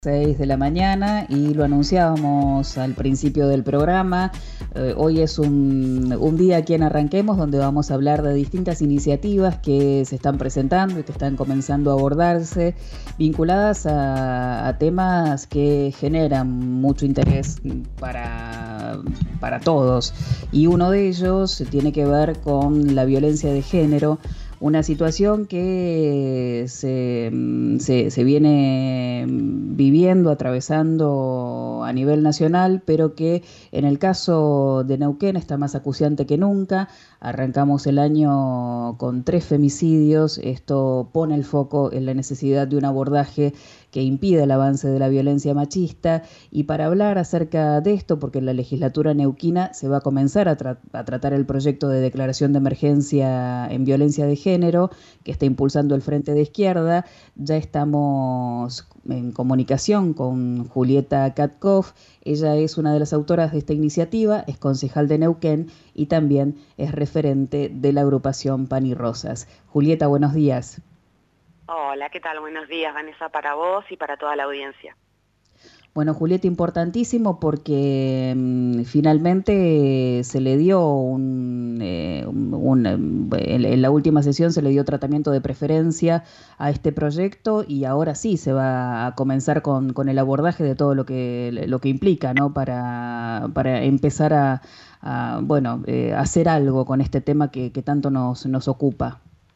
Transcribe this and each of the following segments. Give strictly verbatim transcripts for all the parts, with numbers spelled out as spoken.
seis de la mañana y lo anunciábamos al principio del programa. Eh, hoy es un, un día aquí en Arranquemos donde vamos a hablar de distintas iniciativas que se están presentando y que están comenzando a abordarse, vinculadas a, a temas que generan mucho interés para, para todos. Y uno de ellos tiene que ver con la violencia de género, una situación que se, se, se viene viviendo, atravesando a nivel nacional, pero que en el caso de Neuquén está más acuciante que nunca. Arrancamos el año con tres femicidios. Esto pone el foco en la necesidad de un abordaje que impida el avance de la violencia machista. Y para hablar acerca de esto, porque en la legislatura neuquina se va a comenzar a, tra a tratar el proyecto de declaración de emergencia en violencia de género que está impulsando el Frente de Izquierda, ya estamos en comunicación con Julieta Katkoff. Ella es una de las autoras de esta iniciativa, es concejal de Neuquén y también es referente de la agrupación Pan y Rosas. Julieta, buenos días. Hola, ¿qué tal? Buenos días, Vanessa, para vos y para toda la audiencia. Bueno, Julieta, importantísimo porque mmm, finalmente se le dio un, eh, un, un en, en la última sesión se le dio tratamiento de preferencia a este proyecto y ahora sí se va a comenzar con, con el abordaje de todo lo que lo que implica, ¿no? Para, para empezar a, a bueno, eh, hacer algo con este tema que, que tanto nos, nos ocupa.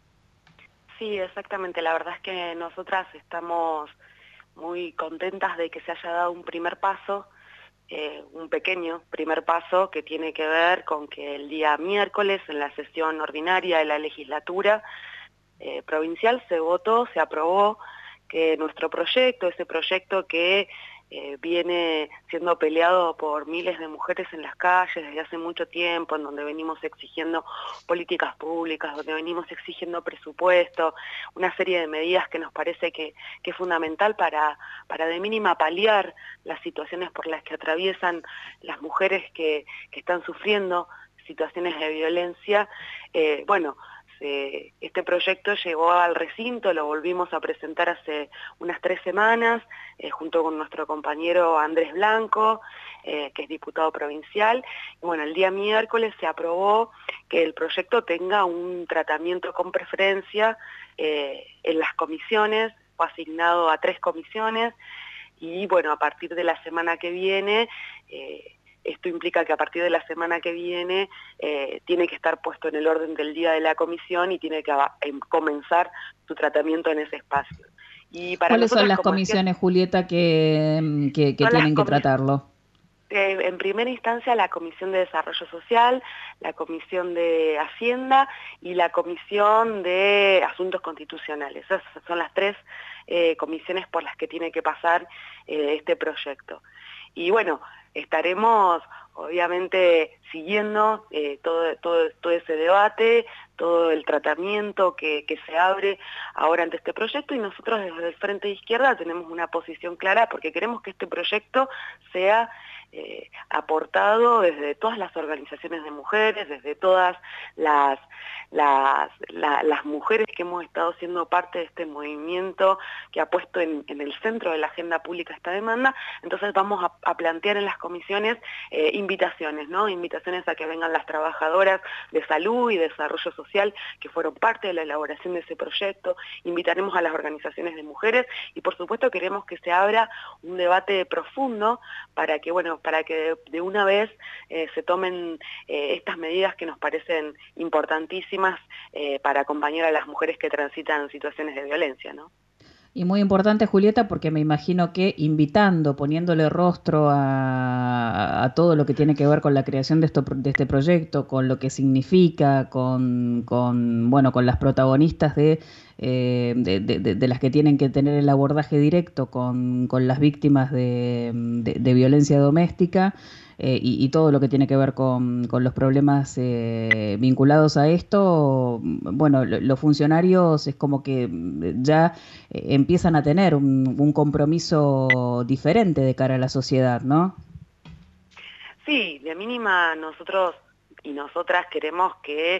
Sí, exactamente. La verdad es que nosotras estamos muy contentas de que se haya dado un primer paso, eh, un pequeño primer paso que tiene que ver con que el día miércoles en la sesión ordinaria de la legislatura eh, provincial se votó, se aprobó que nuestro proyecto, ese proyecto que eh, viene siendo peleado por miles de mujeres en las calles desde hace mucho tiempo, en donde venimos exigiendo políticas públicas, donde venimos exigiendo presupuesto, una serie de medidas que nos parece que, que es fundamental para, para de mínima paliar las situaciones por las que atraviesan las mujeres que, que están sufriendo situaciones de violencia. Eh, bueno, Eh, este proyecto llegó al recinto, lo volvimos a presentar hace unas tres semanas, eh, junto con nuestro compañero Andrés Blanco, eh, que es diputado provincial. Y bueno, el día miércoles se aprobó que el proyecto tenga un tratamiento con preferencia eh, en las comisiones, fue asignado a tres comisiones, y bueno, a partir de la semana que viene, eh, esto implica que a partir de la semana que viene eh, tiene que estar puesto en el orden del día de la comisión y tiene que eh, comenzar su tratamiento en ese espacio. Y para ¿Cuáles son nosotras, las como decía, comisiones, Julieta, que, que, que son las tienen que comisiones. tratarlo? Eh, en primera instancia la Comisión de Desarrollo Social, la Comisión de Hacienda y la Comisión de Asuntos Constitucionales. Esas son las tres eh, comisiones por las que tiene que pasar eh, este proyecto. Y bueno, estaremos obviamente siguiendo eh, todo, todo, todo ese debate, todo el tratamiento que, que se abre ahora ante este proyecto, y nosotros desde el Frente de Izquierda tenemos una posición clara porque queremos que este proyecto sea eh, aportado desde todas las organizaciones de mujeres, desde todas las, las, la, las mujeres que hemos estado siendo parte de este movimiento que ha puesto en, en el centro de la agenda pública esta demanda. Entonces vamos a, a plantear en las comisiones eh, invitaciones, ¿no? Invitaciones a que vengan las trabajadoras de salud y desarrollo social que fueron parte de la elaboración de ese proyecto, invitaremos a las organizaciones de mujeres y por supuesto queremos que se abra un debate profundo para que, bueno, para que de, de una vez eh, se tomen eh, estas medidas que nos parecen importantísimas eh, para acompañar a las mujeres que transitan situaciones de violencia, ¿no? Y muy importante, Julieta, porque me imagino que invitando, poniéndole rostro a, a todo lo que tiene que ver con la creación de, esto, de este proyecto, con lo que significa, con, con, bueno, con las protagonistas de, eh, de, de, de las que tienen que tener el abordaje directo con, con las víctimas de, de, de violencia doméstica. Eh, y, y todo lo que tiene que ver con, con los problemas eh, vinculados a esto, bueno, lo, los funcionarios es como que ya eh, empiezan a tener un, un compromiso diferente de cara a la sociedad, ¿no? Sí, de mínima nosotros y nosotras queremos que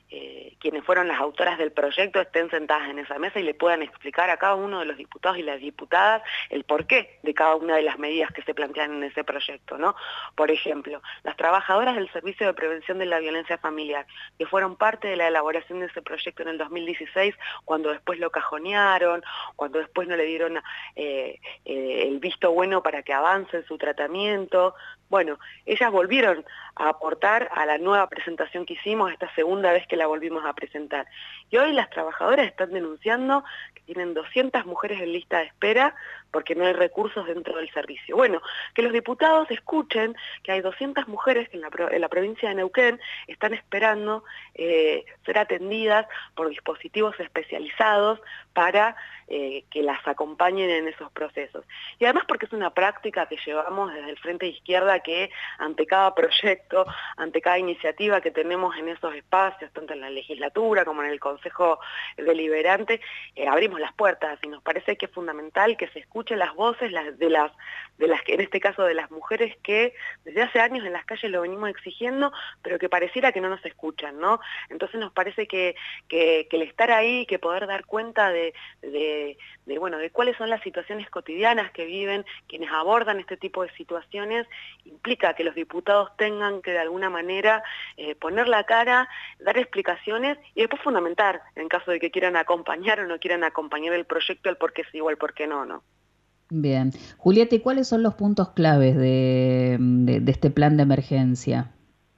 eh, quienes fueron las autoras del proyecto estén sentadas en esa mesa y le puedan explicar a cada uno de los diputados y las diputadas el porqué de cada una de las medidas que se plantean en ese proyecto, ¿no? Por ejemplo, las trabajadoras del Servicio de Prevención de la Violencia Familiar, que fueron parte de la elaboración de ese proyecto en el dos mil dieciséis, cuando después lo cajonearon, cuando después no le dieron eh, eh, el visto bueno para que avance en su tratamiento. Bueno, ellas volvieron a aportar a la nueva presentación que hicimos, esta segunda vez que la volvimos a presentar. Y hoy las trabajadoras están denunciando que tienen doscientas mujeres en lista de espera porque no hay recursos dentro del servicio. Bueno, que los diputados escuchen que hay doscientas mujeres que en la, en la provincia de Neuquén están esperando eh, ser atendidas por dispositivos especializados para eh, que las acompañen en esos procesos. Y además porque es una práctica que llevamos desde el Frente de Izquierda, que ante cada proyecto, ante cada iniciativa que tenemos en esos espacios, tanto en la legislatura como en el Consejo Deliberante, eh, abrimos las puertas, y nos parece que es fundamental que se escuchen las voces las, de, las, de las que, en este caso de las mujeres, que desde hace años en las calles lo venimos exigiendo, pero que pareciera que no nos escuchan, ¿no? Entonces nos parece que, que, que el estar ahí, que poder dar cuenta de, de, de, bueno, de cuáles son las situaciones cotidianas que viven quienes abordan este tipo de situaciones, implica que los diputados tengan que de alguna manera eh, poner la cara, dar explicaciones y después fundamentar, en caso de que quieran acompañar o no quieran acompañar el proyecto, el por qué sí o el por qué no, ¿no? Bien. Julieta, ¿y cuáles son los puntos claves de, de, de este plan de emergencia?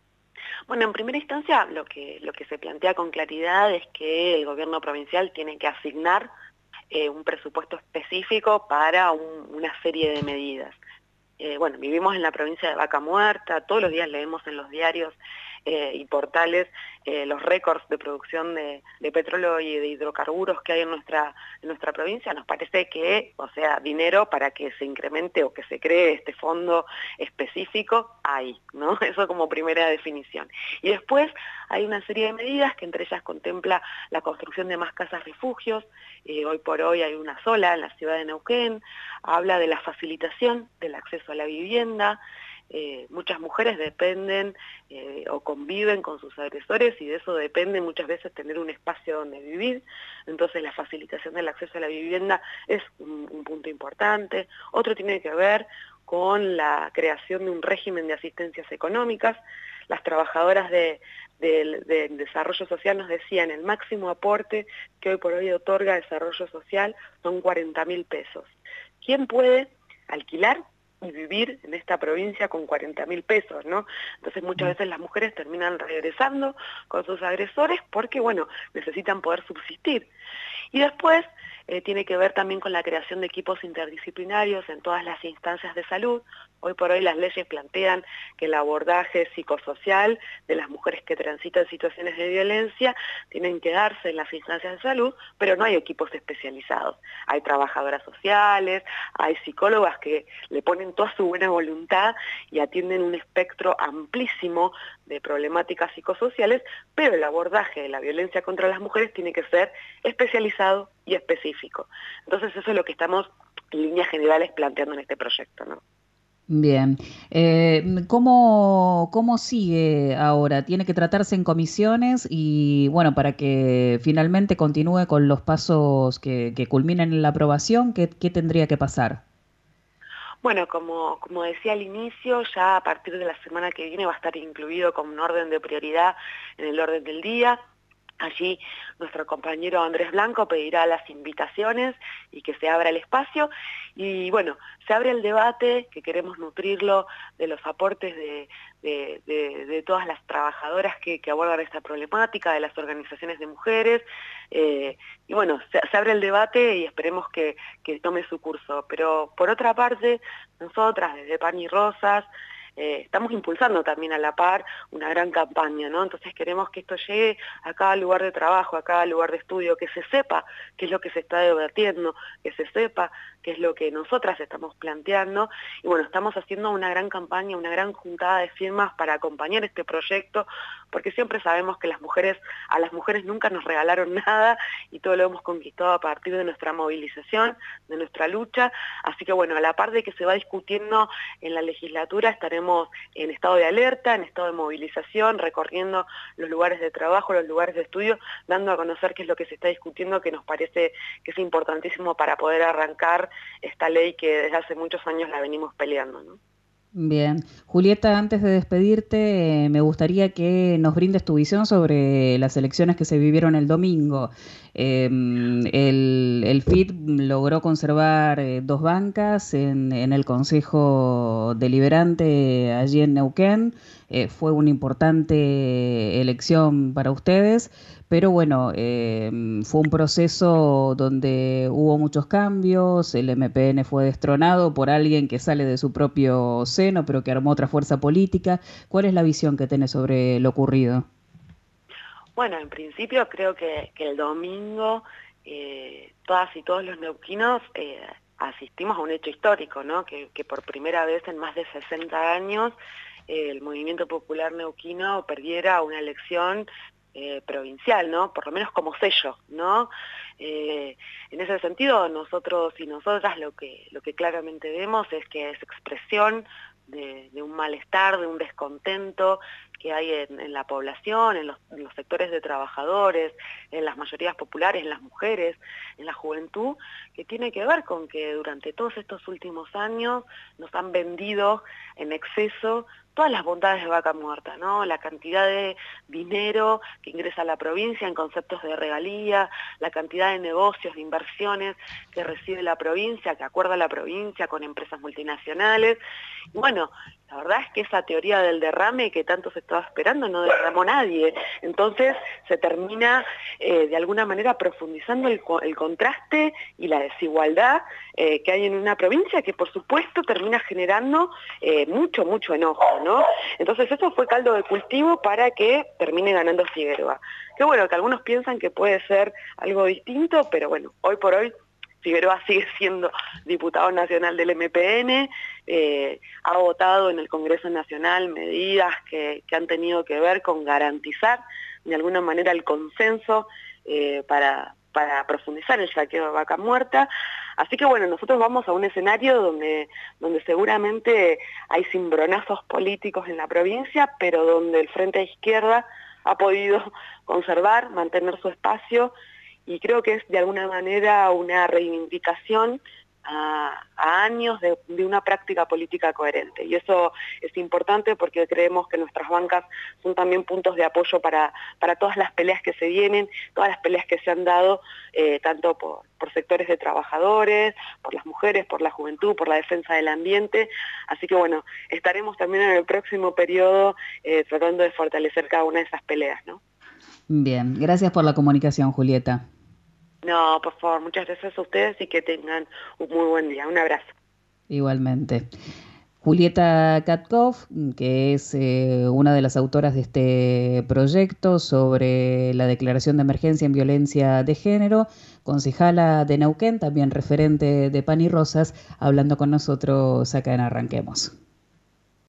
Bueno, en primera instancia lo que, lo que se plantea con claridad es que el gobierno provincial tiene que asignar eh, un presupuesto específico para un, una serie de medidas. Eh, bueno, vivimos en la provincia de Vaca Muerta, todos los días leemos en los diarios eh, y portales eh, los récords de producción de, de petróleo y de hidrocarburos que hay en nuestra, en nuestra provincia. Nos parece que, o sea, dinero para que se incremente o que se cree este fondo específico, hay, ¿no? Eso como primera definición. Y después hay una serie de medidas que entre ellas contempla la construcción de más casas refugios. Eh, hoy por hoy hay una sola en la ciudad de Neuquén. Habla de la facilitación del acceso a la vivienda. Eh, muchas mujeres dependen eh, o conviven con sus agresores, y de eso depende muchas veces tener un espacio donde vivir. Entonces la facilitación del acceso a la vivienda es un, un punto importante. Otro tiene que ver con la creación de un régimen de asistencias económicas. Las trabajadoras de, de, de desarrollo social nos decían el máximo aporte que hoy por hoy otorga desarrollo social son cuarenta mil pesos. ¿Quién puede alquilar y vivir en esta provincia con cuarenta mil pesos, ¿no? Entonces muchas veces las mujeres terminan regresando con sus agresores porque, bueno, necesitan poder subsistir. Y después eh, tiene que ver también con la creación de equipos interdisciplinarios en todas las instancias de salud. Hoy por hoy las leyes plantean que el abordaje psicosocial de las mujeres que transitan situaciones de violencia tienen que darse en las instancias de salud, pero no hay equipos especializados. Hay trabajadoras sociales, hay psicólogas que le ponen toda su buena voluntad y atienden un espectro amplísimo de problemáticas psicosociales, pero el abordaje de la violencia contra las mujeres tiene que ser especializado y específico. Entonces eso es lo que estamos en líneas generales planteando en este proyecto, ¿no? Bien. Eh, ¿cómo, cómo sigue ahora? ¿Tiene que tratarse en comisiones y, bueno, para que finalmente continúe con los pasos que, que culminen en la aprobación, ¿qué, qué tendría que pasar? Bueno, como, como decía al inicio, ya a partir de la semana que viene va a estar incluido como un orden de prioridad en el orden del día. Allí nuestro compañero Andrés Blanco pedirá las invitaciones y que se abra el espacio. Y bueno, se abre el debate, que queremos nutrirlo de los aportes de, de, de, de todas las trabajadoras que, que abordan esta problemática, de las organizaciones de mujeres. Eh, y bueno, se, se abre el debate y esperemos que, que tome su curso. Pero por otra parte, nosotras desde Pan y Rosas, Eh, estamos impulsando también a la par una gran campaña, ¿no? Entonces queremos que esto llegue a cada lugar de trabajo, a cada lugar de estudio, que se sepa qué es lo que se está debatiendo, que se sepa qué es lo que nosotras estamos planteando. Y bueno, estamos haciendo una gran campaña, una gran juntada de firmas para acompañar este proyecto, porque siempre sabemos que las mujeres, a las mujeres nunca nos regalaron nada y todo lo hemos conquistado a partir de nuestra movilización, de nuestra lucha. Así que bueno, a la par de que se va discutiendo en la legislatura, estaremos tenemos en estado de alerta, en estado de movilización, recorriendo los lugares de trabajo, los lugares de estudio, dando a conocer qué es lo que se está discutiendo, que nos parece que es importantísimo para poder arrancar esta ley que desde hace muchos años la venimos peleando, ¿no? Bien. Julieta, antes de despedirte, eh, me gustaría que nos brindes tu visión sobre las elecciones que se vivieron el domingo. Eh, el, el F I D logró conservar eh, dos bancas en, en el Consejo Deliberante allí en Neuquén. Eh, fue una importante elección para ustedes, pero bueno, eh, fue un proceso donde hubo muchos cambios. El M P N fue destronado por alguien que sale de su propio seno, pero que armó otra fuerza política. ¿Cuál es la visión que tenés sobre lo ocurrido? Bueno, en principio creo que, que el domingo eh, todas y todos los neuquinos eh, asistimos a un hecho histórico, ¿no? Que, que por primera vez en más de sesenta años eh, el movimiento popular neuquino perdiera una elección eh, provincial, ¿no? Por lo menos como sello, ¿no? Eh, en ese sentido, nosotros y nosotras lo que, lo que claramente vemos es que es expresión de, de un malestar, de un descontento que hay en, en la población, en los, en los sectores de trabajadores, en las mayorías populares, en las mujeres, en la juventud, que tiene que ver con que durante todos estos últimos años nos han vendido en exceso todas las bondades de Vaca Muerta, ¿no? La cantidad de dinero que ingresa a la provincia en conceptos de regalía, la cantidad de negocios, de inversiones que recibe la provincia, que acuerda la provincia con empresas multinacionales. Y bueno, la verdad es que esa teoría del derrame que tanto se estaba esperando no derramó nadie. Entonces se termina eh, de alguna manera profundizando el, el contraste y la desigualdad eh, que hay en una provincia que por supuesto termina generando eh, mucho, mucho enojo, ¿no? Entonces eso fue caldo de cultivo para que termine ganando Figueroa. Qué bueno, que algunos piensan que puede ser algo distinto, pero bueno, hoy por hoy Figueroa sigue siendo diputado nacional del M P N, eh, ha votado en el Congreso Nacional medidas que, que han tenido que ver con garantizar de alguna manera el consenso eh, para, para profundizar el saqueo de Vaca Muerta. Así que bueno, nosotros vamos a un escenario donde, donde seguramente hay cimbronazos políticos en la provincia, pero donde el Frente de Izquierda ha podido conservar, mantener su espacio, y creo que es de alguna manera una reivindicación a, a años de, de una práctica política coherente. Y eso es importante porque creemos que nuestras bancas son también puntos de apoyo para, para todas las peleas que se vienen, todas las peleas que se han dado, eh, tanto por, por sectores de trabajadores, por las mujeres, por la juventud, por la defensa del ambiente. Así que bueno, estaremos también en el próximo periodo eh, tratando de fortalecer cada una de esas peleas, ¿no? Bien, gracias por la comunicación, Julieta. No, por favor, muchas gracias a ustedes y que tengan un muy buen día. Un abrazo. Igualmente. Julieta Katkoff, que es eh, una de las autoras de este proyecto sobre la declaración de emergencia en violencia de género, concejala de Neuquén, también referente de Pan y Rosas, hablando con nosotros acá en Arranquemos.